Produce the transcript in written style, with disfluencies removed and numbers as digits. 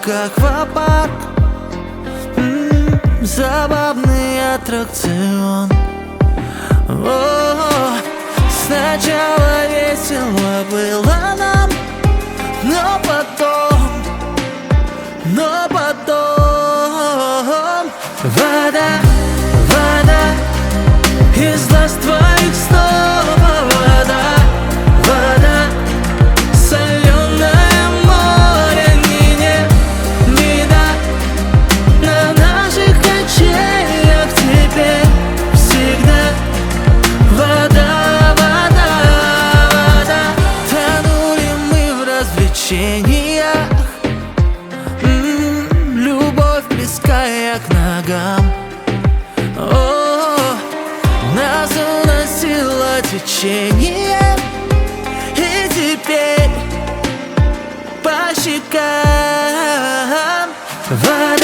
как аквапарк. Забавный аттракцион. О, сначала весело было нам, но потом вода, вода, из глаз твоих снова вода, вода, соленое море, не да, на наших качелях теперь всегда вода, вода, вода. Тонули мы в развлечениях, любовь близкая к ногам. О, нас уносило течение, и теперь по щекам вода.